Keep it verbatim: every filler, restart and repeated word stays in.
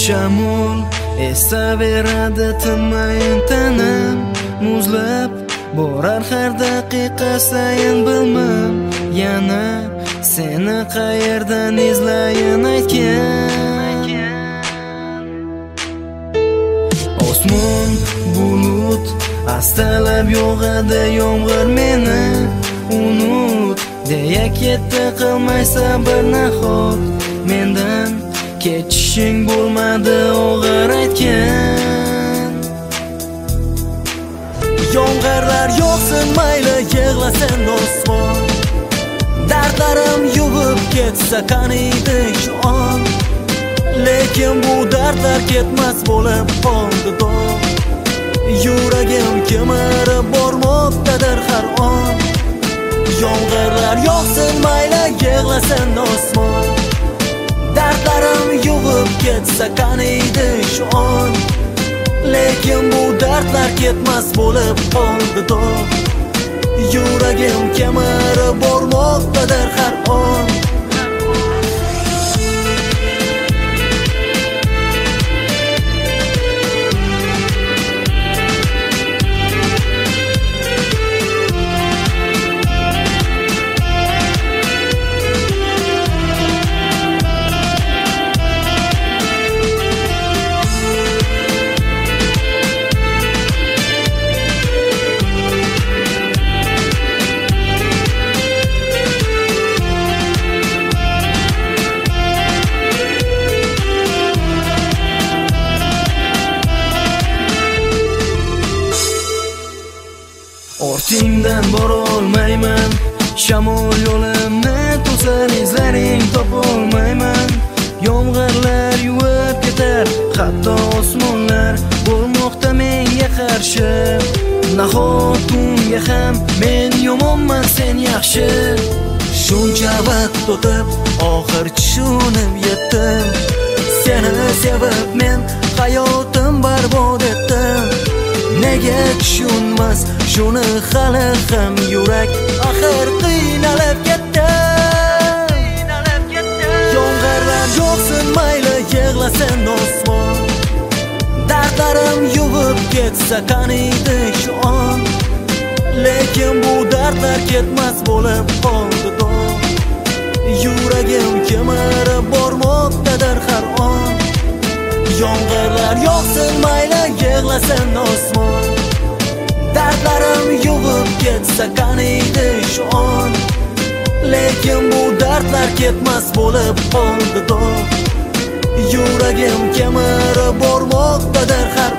Shamol esaveradi tinmayin tanam, muzlab borar har daqiqa sayin bilmam. Yana seni qayerdan izlayin aytgan. Osmon bulut astalab yog'adi yomg'ir, meni unut deya ketdi qilmay sabr nahot. Mendan kechishing bo'lmadi og'ir aytgan. Yomg'irlar yog'sin mayli yig'lasin osmon, dardlarim yuvib ketsa qaniydi shu on. Lekin bu dardlar ketmas bo'lib qoldi dog'. Yuragim kemirib bormoqdadir har on. Yomg'irlar yog'sin mayli yig'lasin osmon, dardlarim yuvib ketsa qaniydi shu on. Lekin bu dardlar ketmas bo'lib qoldi dog'. Yuragim kemirib bormoqdadir har on. Ortingdan borolmayman, shamol yo'limni to'sar, izlaring topolmayman. Yomg'irlar yuvib ketar, hatto osmonlar bo'lmoqda menga qarshi. Nahot unga ham men yomonman, sen yaxshi. Shuncha vaqt o'tib oxir tushunib yetdim, seni sevib men hayotim barbod etdim. Nega tushunmas shuni hali ham yurak, axir qiynalib ketdi. Yomg'irlar yog'sin mayli yig'lasin osmon, dardlarim yuvib ketsa qaniydi shu on. Lekin bu dardlar ketmas bo'lib qoldi dog'. Yuragim kemirib bormoqdadir har on. Yomg'irlar yog'sin mayli yig'lasin osmon, dardlarim yuvib ketsa qaniydi shu on. Lekin bu dardlar ketmas bo'lib qoldi dog'. Yuragim kemirib bormoqdadir har